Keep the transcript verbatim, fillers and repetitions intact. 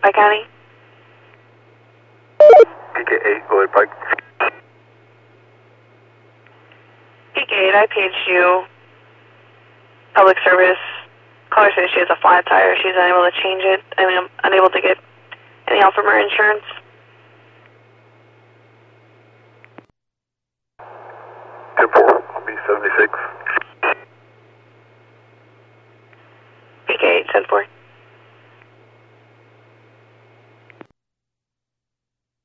Pike County. P K eight, go ahead, Pike. P K eight, I paged you. Public service. Caller says she has a flat tire. She's unable to change it. I mean, I'm unable to get any help from her insurance. ten four, I'll be seventy-six. P K eight, ten four.